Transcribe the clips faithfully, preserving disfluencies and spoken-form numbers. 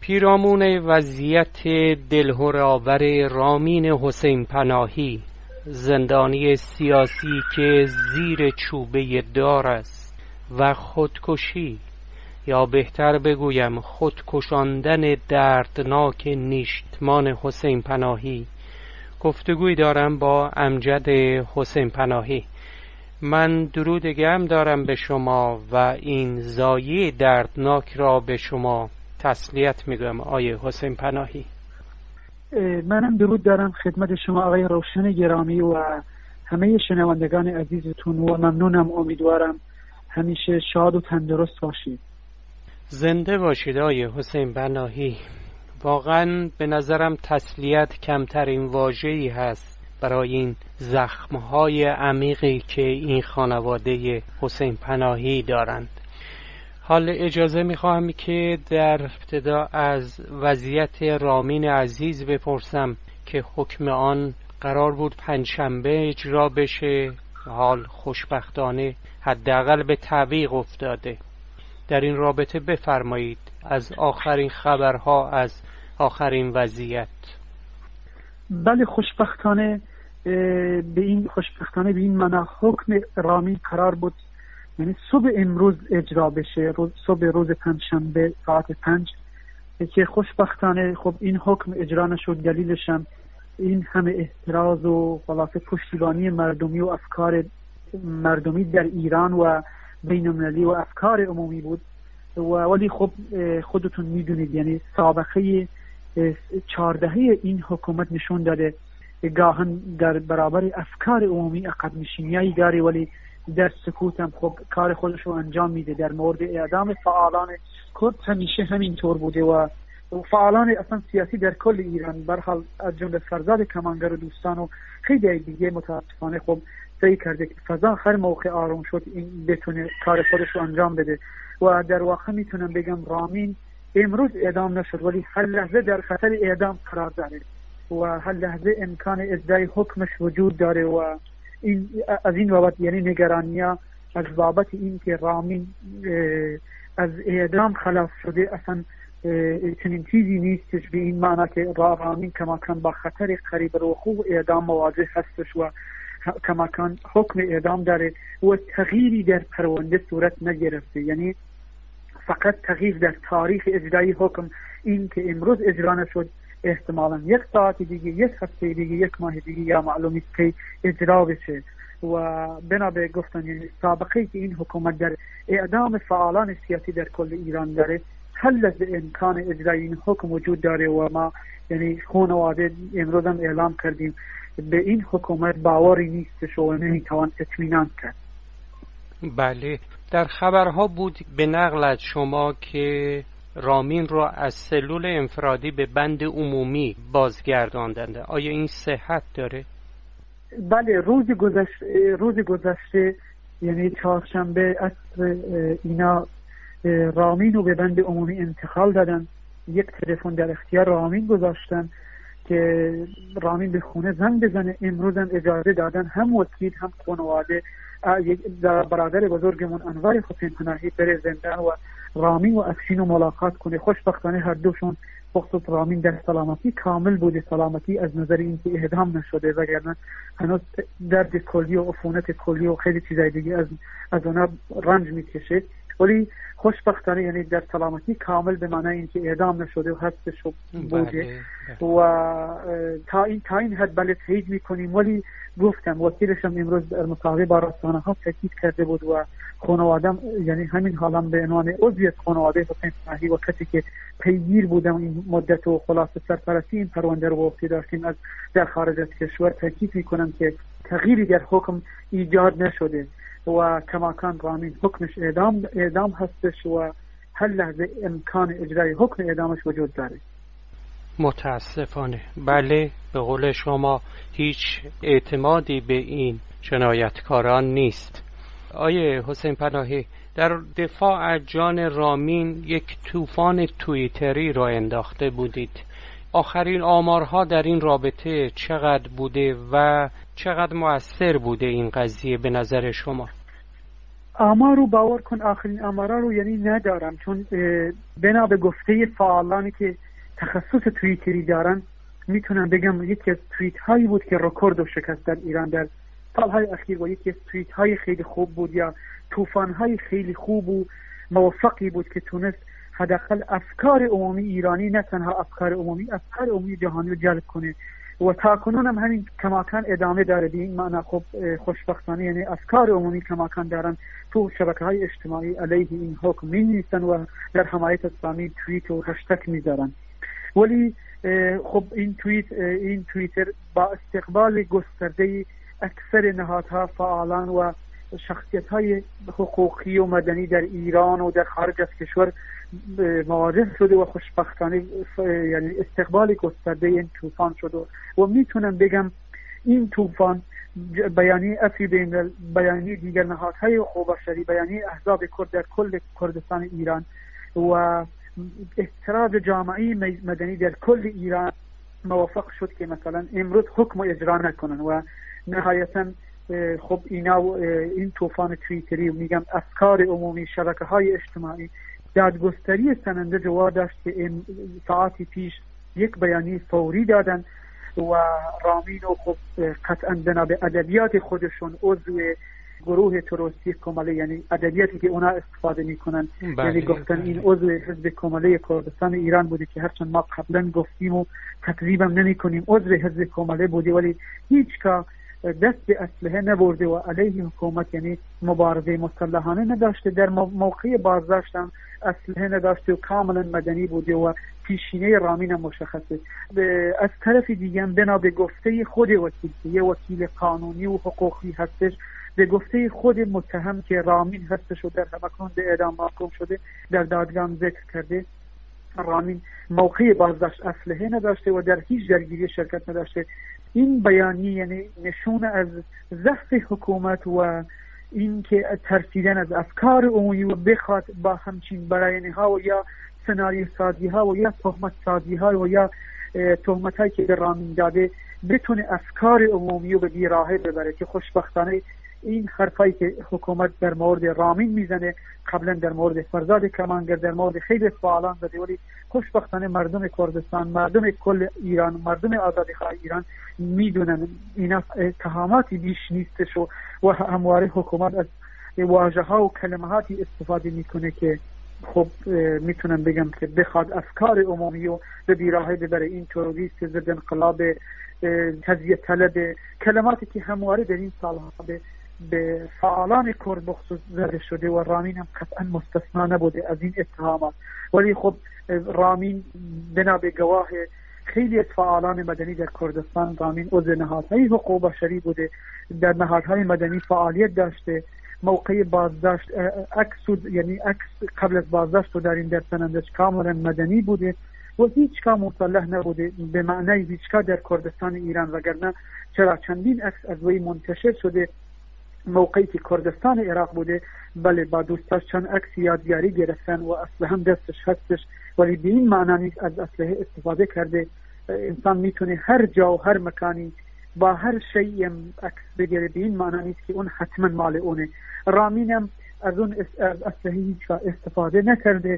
پیرامون وضعیت دلهره‌آور رامین حسین پناهی، زندانی سیاسی که زیر چوبه دار است و خودکشی، یا بهتر بگویم خودکشاندن دردناک نیشتمان حسین پناهی، گفتگوی دارم با امجد حسین پناهی. من درود گرم دارم به شما و این ضایعه دردناک را به شما تسلیت میگم آقای حسین پناهی. منم درود دارم خدمت شما آقای روشن گرامی و همه شنوندگان عزیزتون و ممنونم. امیدوارم همیشه شاد و تندرست باشید. زنده باشید آقای حسین پناهی. واقعا به نظرم تسلیت کمترین واژه‌ای هست برای این زخم‌های عمیقی که این خانواده حسین پناهی دارند. حال اجازه می‌خواهم که در ابتدا از وضعیت رامین عزیز بپرسم که حکم آن قرار بود پنجشنبه اجرا بشه، حال خوشبختانه حداقل به تعویق افتاده. در این رابطه بفرمایید از آخرین خبرها از آخرین وضعیت. بله، خوشبختانه به این خوشبختانه به این معنا حکم رامین قرار بود یعنی صبح امروز اجرا بشه، روز صبح روز پنجشنبه ساعت پنج، که خوشبختانه خب این حکم اجرا نشد. دلیلش هم این همه اعتراض و خلاصه پشتیبانی مردمی و افکار مردمی در ایران و بین المللی و افکار عمومی بود. و ولی خب خودتون میدونید یعنی سابقه چهاردهه این حکومت نشون داده گاهن در برابر افکار عمومی عقب نشینی داره، ولی در سکوت هم خب کار خودش رو انجام میده. در مورد اعدام فعالان کرد همیشه همین طور بوده و فعالان اصلا سیاسی در کل ایران، برحال از جمله فرزاد کمانگر و دوستان و خیلی دیگه متاسفانه خب سعی کرده که فضا هر موقع آروم شد این بتونه کار خودش رو انجام بده. و در واقع میتونم بگم رامین امروز اعدام نشد ولی هر لحظه در خطر اعدام قرار داره و هر لحظه امکان اجرای حکمش وجود داره و این از این بابت یعنی نگرانی‌ها از بابت این که رامین از اعدام خلاص شده اصلا چنین چیزی نیستش، به این معنی که رامین کماکان با خطر قریب الوقوع اعدام مواجه هستش و کماکان حکم اعدام داره و تغییری در پرونده صورت نگرفته. یعنی فقط تغییر در تاریخ اجرای حکم، این که امروز اجرا نشد احتمالاً یک ساعت دیگه، یک هفته دیگه، یک ماه دیگه یا معلومی که اجرا بشه. و بنا به گفتن یعنی سابقه که این حکومت در اعدام فعالان سیاسی در کل ایران داره، هر لحظه امکان اجرای این حکم وجود داره و ما یعنی خانواده امروز هم اعلام کردیم به این حکومت باوری نیستش و نمیتوان اطمینان کرد. بله، در خبرها بود به نقل از شما که رامین را از سلول انفرادی به بند عمومی بازگرداندند. آیا این صحت داره؟ بله، روز گذشته روز گذشته یعنی چهارشنبه عصر اینا رامین رو به بند عمومی انتقال دادن. یک تلفن در اختیار رامین گذاشتن که رامین به خونه زنگ بزنه. امروز هم اجازه دادن هم وکیل هم خانواده برادر بزرگمون انور حسین پناهی بره زندان و رامین و افشین رو ملاقات کنه. خوشبختانه هر دوشون بخصوص رامین در سلامتی کامل بوده، سلامتی از نظر اینکه اعدام نشده، وگرنه هنوز درد کلی و عفونت کلی و خیلی چیزای دیگه از از اونها رنج میکشه، ولی خوشبختانه یعنی در سلامتی کامل به معنی اینکه اعدام نشده و هستش بوده. بله، بله. و تا این تا این حد بله تایید میکنیم، ولی گفتم وکیلش هم امروز در مصاحبه با رسانه ها تاکید کرده بود و خانواده‌ام یعنی همین حالم به عنوان عضوی از خانواده حسین پناهی و کسی که پیگیر بودم این مدت و خلاصه سرپرستی این پرونده رو وقتی داشتیم از در خارج از کشور، تاکید میکنم که تغییری در حکم ایجاد نشده و کماکان رامین حکمش اعدام اعدام هستش و هر لحظه امکان اجرای حکم اعدامش وجود داره. متاسفانه بله، به قول شما هیچ اعتمادی به این جنایتکاران نیست. آیه حسین پناهی، در دفاع از جان رامین یک طوفان توییتری را انداخته بودید. آخرین آمارها در این رابطه چقدر بوده و چقدر مؤثر بوده این قضیه به نظر شما؟ آمار رو باور کن، آخرین آمارا رو یعنی ندارم، چون بنا به گفته فعالانی که تخصص توییتری دارن میتونم بگم یکی از توییت هایی بود که رکورد و شکست در ایران در سالهای اخیر و یکی از توییت های خیلی خوب بود یا طوفان های خیلی خوب و موفقی بود که تونست حداقل افکار عمومی ایرانی، نه تنها افکار عمومی، افکار عمومی جهانی رو جلب کنه و تاکنون هم همین کماکان ادامه داره. به این معنی خب خوشبختانه یعنی افکار عمومی کماکان دارن تو شبکه‌های اجتماعی علیه این حکم می‌نویسن و در حمایت اسلامی توییت و هشتگ می‌ذارن. ولی خب این توییت این توییتر با استقبال گسترده اکثر نهادها، فعالان و شخصیت‌های حقوقی و مدنی در ایران و در خارج از کشور مواجه شده و خوشبختانه یعنی استقبال گسترده این طوفان شده و میتونم بگم این طوفان بیانیه افی بین بیانیه دیگر نهادهای حقوق بشری، بیانیه احزاب کرد در کل کردستان ایران و اعتراض جامعه مدنی در کل ایران موفق شد که مثلا امروز حکم اجرا نکنن و نهایتا خب اینا این طوفان توییتری و میگم افکار عمومی، شبکه‌های اجتماعی، دادگستری سننده جواب داشت که ساعتی پیش یک بیانیه فوری دادن و رامین و خب قطعا بنا به ادبیات خودشون عضو گروه تروریستی کماله، یعنی ادبیاتی که اونا استفاده میکنن، یعنی گفتن این عضو حزب کماله کردستان ایران بوده که هرچند ما قبلا گفتیم و تکذیبم نمی کنیم عضو حزب کماله بوده ولی هیچ کا دست به اسلحه نبرده و علیه حکومت یعنی مبارزه مسلحانه نداشته، در موقع بازداشت هم اسلحه نداشته و کاملا مدنی بوده و پیشینه رامین هم مشخصه. از طرف دیگه بنا به گفته خود وکیل، یه وکیل قانونی و حقوقی هستش، به گفته خود متهم که رامین هستش و در همکنون به اعدام محکوم شده در دادگاه ذکر کرده رامین موقع بازداشت اسلحه نداشته و در هیچ درگیری شرکت نداشته. این بیانیه یعنی نشون از ضعف حکومت و این که ترسیدن از افکار عمومی و بخواد با همچین بیانیه ها و یا سناریو سازی ها و یا تهمت سازی ها و یا تهمت هایی که به رامین داده بتونه افکار عمومی رو به بیراهه ببره که خوشبختانه این حرفایی که حکومت در مورد رامین میزنه قبلا در مورد فرزاد کمانگر، در مورد خیلی فعالان زده ولی خوشبختانه مردم کردستان، مردم کل ایران، مردم آزادیخواه ایران میدونن اینا اتهاماتی بیش نیستش و, و همواره حکومت از واژه ها و کلماتی استفاده میکنه که خب میتونم بگم که بخواد افکار عمومی رو به بیراهه ببره. این تروریست، ضد انقلاب، تجزیه طلب، کلماتی که همواره در این سالها به به فعالان کرد بخصوص زده شده و رامین هم قطعا مستثنا نبوده از این اتهامات. ولی خب رامین بنا به گواه خیلی از فعالان مدنی در کردستان، رامین عضو نهادهای حقوق بشری بوده، در نهادهای مدنی فعالیت داشته، موقع بازداشت عکس یعنی عکس قبل از بازداشت و در این در سنندش کاملا مدنی بوده و هیچ کا مسلح نبوده به معنی هیچ کا در کردستان ایران، وگرنه چرا چندین عکس از وی منتشر شده موقعی که کردستان عراق بوده. بله با دوستاش چند عکس یادگاری گرفتن و اصلا هم دستش هستش ولی به این معنی نیست از اسلحه استفاده کرده. انسان میتونه هر جا و هر مکانی با هر شیء عکس بگیره، به این معنی نیست که اون حتما مال اونه. رامینم از اون اسلحه هیچ استفاده نکرده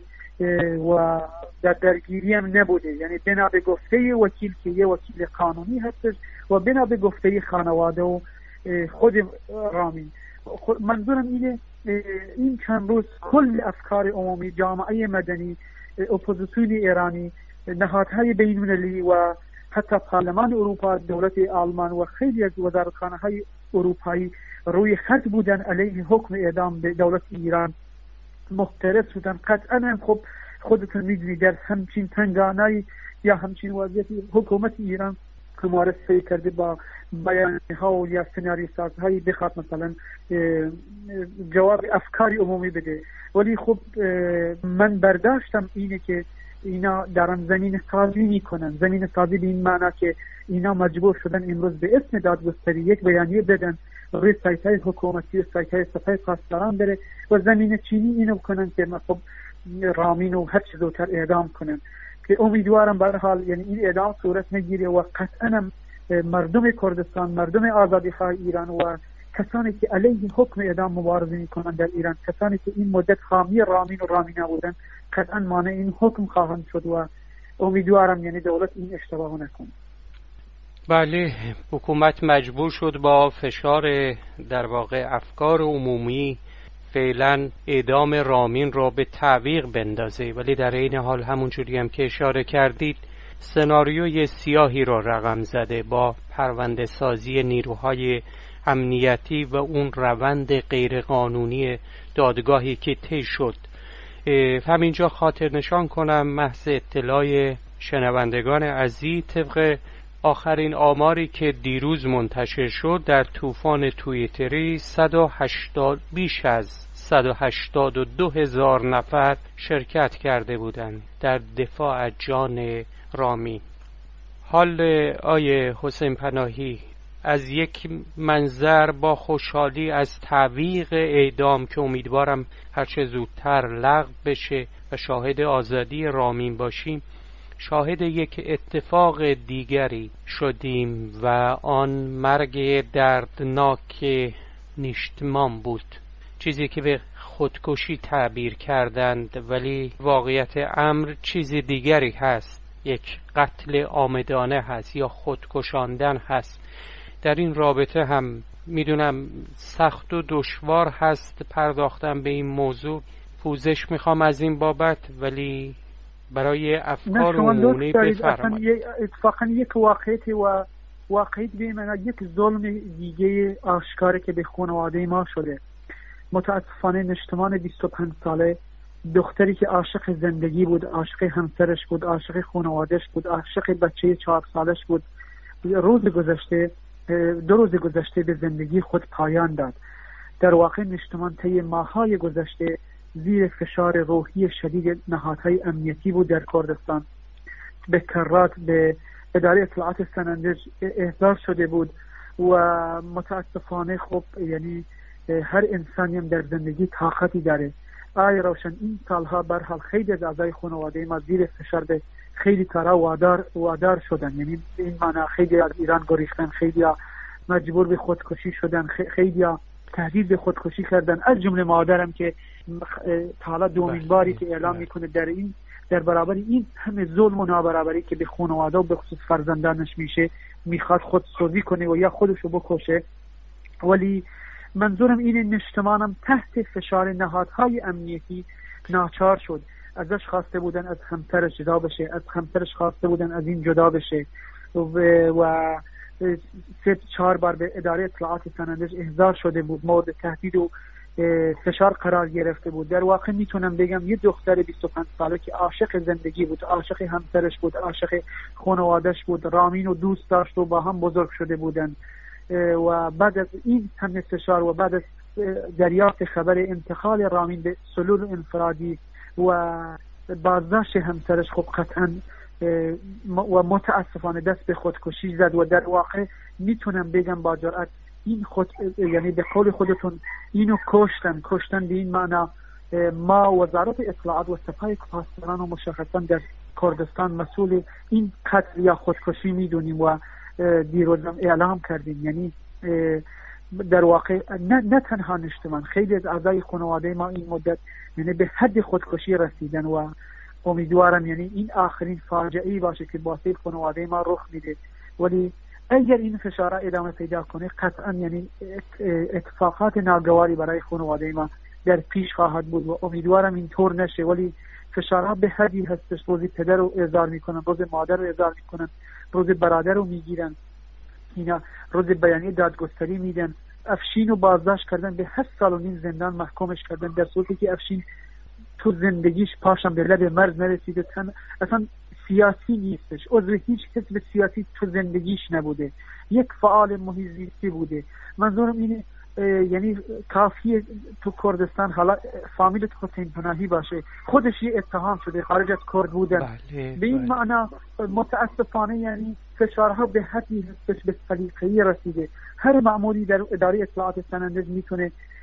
و در درگیری هم نبوده، یعنی بنا به گفته وکیل که یه وکیل قانونی هستش و بنا به گفته خانواده و خود رامین. منظورم اینه این چند روز کل افکار عمومی، جامعه مدنی، اپوزیسیون ایرانی، نهادهای بین‌المللی و حتی پارلمان اروپا، دولت آلمان و خیلی از وزارتخانه های اروپایی روی خط بودن علیه حکم اعدام به دولت ایران، مختلف بودن. قطعا هم خب خودتون میدونید در همچین تنگانه‌ای یا همچین وضعیتی حکومت ایران ممارسه کرده با بیانیه ها و یا سناریو سازهایی بخواد مثلا جواب افکاری عمومی بده. ولی خب من برداشتم اینه که اینا دارن زمین سازی میکنن. زمین سازی به این معنی که اینا مجبور شدن امروز به اسم دادگستری یک بیانیه بدن روی سایت های حکومتی و سایت های سپاه پاسداران بره و زمین چینی اینو کنن که خب رامین و هر چه زودتر اعدام کنن، که امیدوارم به هر حال یعنی این اعدام صورت نگیره و قطعا مردم کردستان، مردم آزادیخواه ایران و کسانی که علیه حکم اعدام مبارزه میکنن در ایران، کسانی که این مدت حامی رامین و رامی نبودن، قطعا مانع این حکم خواهند شد و امیدوارم یعنی دولت این اشتباه نکنه. بله، حکومت مجبور شد با فشار در واقع افکار عمومی فعلا اعدام رامین را به تعویق بندازه، ولی در این حال همونجوری هم که اشاره کردید سناریوی سیاهی را رقم زده با پرونده سازی نیروهای امنیتی و اون روند غیرقانونی دادگاهی که طی شد. همینجا خاطر نشان کنم محض اطلاع شنوندگان عزیز، طبق آخرین آماری که دیروز منتشر شد در طوفان توییتری صد و هشتاد بیش از صد و هشتاد و دو هزار نفر شرکت کرده بودند در دفاع از جان رامین. حال آیه حسین پناهی، از یک منظر با خوشحالی از تعویق اعدام که امیدوارم هرچه زودتر لغو بشه و شاهد آزادی رامین باشیم، شاهد یک اتفاق دیگری شدیم و آن مرگ دردناک نیشتمان بود، چیزی که به خودکشی تعبیر کردند، ولی واقعیت امر چیز دیگری هست، یک قتل عامدانه هست یا خودکشاندن هست. در این رابطه هم میدونم سخت و دشوار هست پرداختن به این موضوع، پوزش میخوام از این بابت، ولی برای افکار عمومی بفرمایید. اتفاقا یک واقعیت و واقعیت بیمنا یک ظلم دیگه آشکاره که به خانواده ما شده. متاسفانه نشتمان بیست و پنج ساله، دختری که عاشق زندگی بود، عاشق همسرش بود، عاشق خانوادهش بود، عاشق بچه چهار سالش بود، روز گذشته دو روز گذشته به زندگی خود پایان داد. در واقع نشتمان طی ماه‌های گذشته زیر فشار روحی شدید نهادهای امنیتی بود در کردستان. به کرات به اداره اطلاعات سنندج احضار شده بود و متاسفانه خب یعنی هر انسانی هم در زندگی طاقتی داره. آی روشن این سالها برحال خیلی از اعضای خانواده ما زیر فشار به خیلی کارا وادار وادار شدن، یعنی این معنی خیلی از ایران گریختن، خیلی مجبور به خودکشی شدن، خیلی تهدید به خودکشی کردن، از جمله مادرم که حالا دومین باری که اعلام میکنه در این در برابر این همه ظلم و نابرابری که به خانواده و به خصوص فرزندانش میشه میخواد خودسوزی کنه و یا خودشو بکشه. ولی منظورم اینه نشتمانم تحت فشار نهادهای امنیتی ناچار شد. ازش خواسته بودن از همسرش جدا بشه، از همسرش خواسته بودن از این جدا بشه و, و سه چهار بار به اداره اطلاعات سنندج احضار شده بود، مورد تهدید و فشار قرار گرفته بود. در واقع میتونم بگم یه دختر بیست و پنج ساله که عاشق زندگی بود، عاشق همسرش بود، عاشق خانواده‌اش بود، رامین و دوست داشت و با هم بزرگ شده بودن و بعد از این همه فشار و بعد از دریافت خبر انتقال رامین به سلول انفرادی و بازداشت همسرش خب قطعا و متاسفانه دست به خودکشی زد و در واقع میتونم بگم با جرأت این خود یعنی به قول خودتون اینو کشتن کشتن به این معنا ما وزارت اطلاعات و سپاه پاسداران و مشخصا در کردستان مسئول این قتل یا خودکشی میدونیم و دیروزم اعلام کردیم. یعنی در واقع نه, نه تنها نشتمان، خیلی از اعضای خانواده ما این مدت یعنی به حد خودکشی رسیدن و امیدوارم یعنی این آخرین فاجعه‌ای باشه که واسه خانواده ما رخ میده. ولی اگر این فشارها ادامه پیدا کنه قطعا یعنی اتفاقات ناگواری برای خانواده ما در پیش خواهد بود و امیدوارم اینطور نشه. ولی فشارها به حدی هستش، روزی پدر رو احضار میکنن، روز مادر رو احضار میکنن، روز برادر رو میگیرن، اینا روز بیانیه دادگستری میدن. افشین رو بازداشت کردن، به هشت سال و نیم زندان محکومش کردن، در صورتی که افشین تو زندگیش پاشم به لب مرز نرسیده، تن اصلا سیاسی نیستش، عضو هیچ حزب سیاسی تو زندگیش نبوده، یک فعال محیط زیستی بوده. منظورم اینه یعنی کافیه تو کردستان حالا فامیل حسین پناهی باشه خودش یه اتهام شده خارج از کرد بودن. بله، به این بله. معنا متاسفانه یعنی فشارها به حدی هستش به سلیقه‌ای رسیده. هر مأموری در اداره اطلاعات سنندج میتونه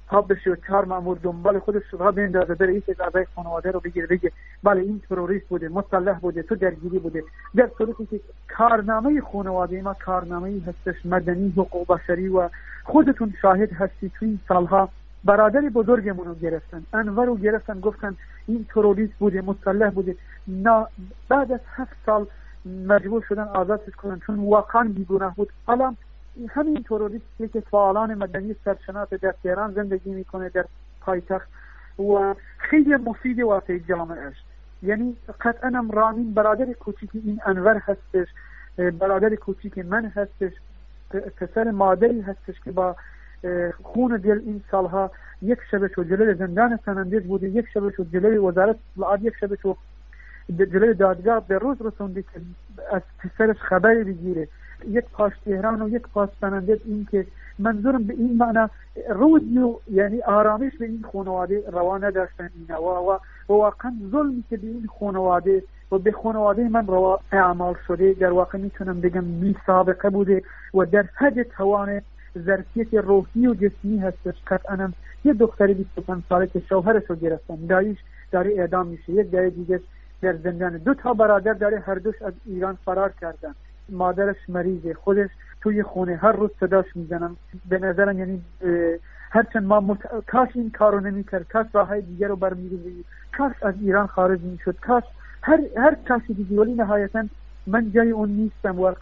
پا بشه و چهار مأمور دنبال خودش را بندازه بره یک اعضای خانواده رو بگیره بگه بله این تروریست بوده، مسلح بوده، تو درگیری بوده، در صورتی که کارنامه خانواده ما کارنامه هستش مدنی، حقوق بشری و خودتون شاهد هستی. تو این سالها برادر بزرگمون رو گرفتن، انور رو گرفتن، گفتن این تروریست بوده، مسلح بوده. نه بعد از هفت سال مجبور شدن آزادش کنن چون واقعا بیگناه بود. حالا همین تروریستی که فعالان مدنی سرشناس در تهران زندگی میکنه در پایتخت و خیلی مفید واسه جامعهش. یعنی قطعا هم رامین برادر کوچیک این انور هستش، برادر کوچیک من هستش، پسر مادری هستش که با خون دل این سالها یک شبش و جلوی زندان سنندج بوده، یک شبش و جلوی وزارت اطلاعات، یک شبش و جلوی دادگاه به روز رسونده که از پسرش خبری بگیره، یک پاش تهران و یک پاش سنندج. این که منظورم به این معنی روزی و یعنی آرامش به این خانواده روا نداشتن اینا و واقعا ظلمی که به این خانواده و به خانواده من روا اعمال شده در واقع میتونم بگم بی سابقه بوده و در حد توان ظرفیت روحی و جسمی هستش. قطعا یه دختری بیست و پنج ساله که شوهرش رو گرفتن، دایش داره اعدام میشه، یک دای دیگه در زندان، دو تا برادر داره هر دوش از ایران فرار کردن، مادرش مریضه، خودش توی خونه هر روز صداش میزنم. به نظرم یعنی هرچند ما مت... کاش این کارو نمیکرد، کاش راههای دیگه رو برمی‌گزید، کاش از ایران خارج میشد، کاش هر هر کسی دیگه. ولی نهایتا من جای اون نیستم و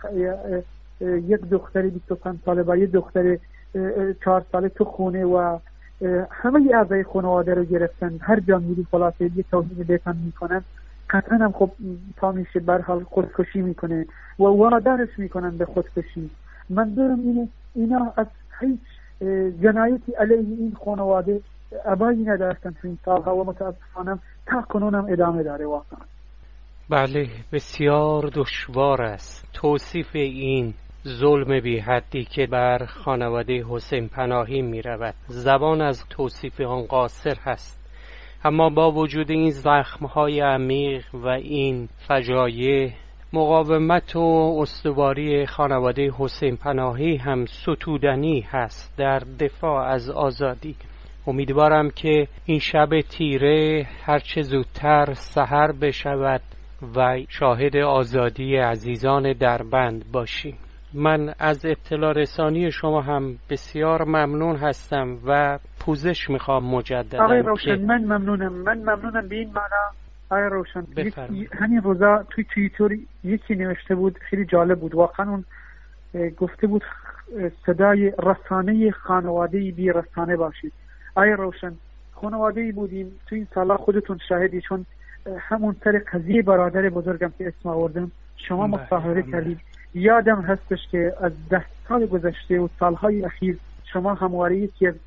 یک دختری بیست و پنج ساله با یک دختر چهار ساله تو خونه و همه اعضای خانواده رو گرفتن، هر جا میری خلاصه یه توهین بهتن میکنن. قطعا هم خب پا میشه بر حال خودکشی میکنه و وادارش میکنن به خودکشی. منظورم اینه اینا از هیچ جنایتی علیه این خانواده ابایی نداشتن تو این سالها و متاسفانه تا کنونم ادامه داره واقعا. بله، بسیار دشوار است توصیف این ظلم بی حدی که بر خانواده حسین پناهی می رود. زبان از توصیف آن قاصر هست. اما با وجود این زخم‌های عمیق و این فجایع، مقاومت و استواری خانواده حسین پناهی هم ستودنی هست در دفاع از آزادی. امیدوارم که این شب تیره هرچه زودتر سحر بشود و شاهد آزادی عزیزان دربند باشیم. من از اطلاع رسانی شما هم بسیار ممنون هستم و پوزش میخوام مجددا. آقای روشن من ممنونم، من ممنونم به این معنا. آقای روشن همین روزا توی توییتر یکی نوشته بود خیلی جالب بود واقعا، اون گفته بود صدای رسانه خانواده بی رسانه باشید. آقای روشن خانواده بودیم تو این سالا، خودتون شاهدی، چون همون سر قضیه برادر بزرگم که اسم آوردم شما مصاحبه کردید. یادم هستش که از ده سال گذشته و سالهای اخیر شما همواره یکی از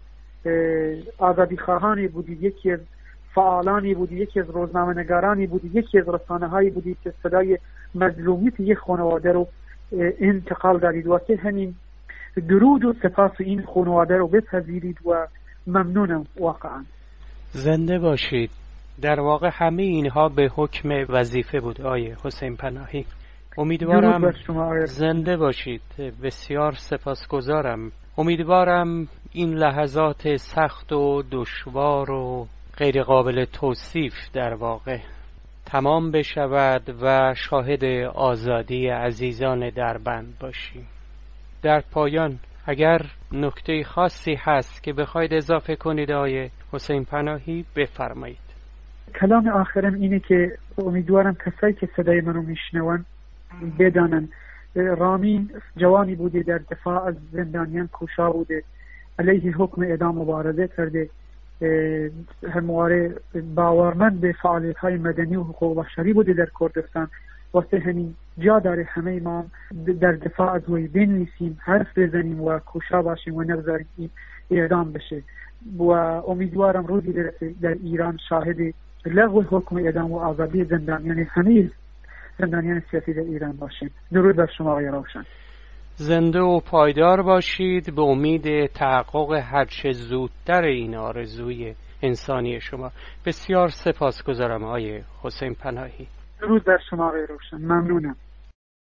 آزادی خواهانی بودید، یکی از فعالانی بودید، یکی از روزنامه نگارانی بودید، یکی از رسانه هایی بودید که صدای مظلومیت یک خانواده رو انتقال دادید. واسه همین درود و سپاس این خانواده رو بپذیرید و ممنونم واقعا. زنده باشید. در واقع همه اینها به حکم وظیفه بود آیه حسین پناهی. امیدوارم زنده باشید. بسیار سپاسگزارم. امیدوارم این لحظات سخت و دشوار و غیر قابل توصیف در واقع تمام بشود و شاهد آزادی عزیزان دربند باشیم. در پایان اگر نکته خاصی هست که بخواید اضافه کنید آیه حسین پناهی بفرمایید. کلام آخرم اینه که امیدوارم کسایی که صدای منو میشنون بدانن رامین جوانی بوده در دفاع از زندانیان کوشا بوده، علیه حکم اعدام مبارزه کرده، همواره باورمند به فعالیت های مدنی و حقوق بشری بوده در کردستان. واسه همین جا داره همه ما در دفاع از وی بنویسیم، حرف بزنیم و کوشا باشیم و نگذاریم این اعدام بشه. و امیدوارم روزی برسه در ایران شاهد لغو حکم اعدام و آزادی زندانیان همه زندانیان سیاسی در ایران باشیم. درود بر شما آقای روشن. زنده و پایدار باشید به امید تحقق هرچه زودتر این آرزوی انسانی شما. بسیار سپاسگزارم آقای حسین پناهی. درود بر شما آقای روشن. ممنونم.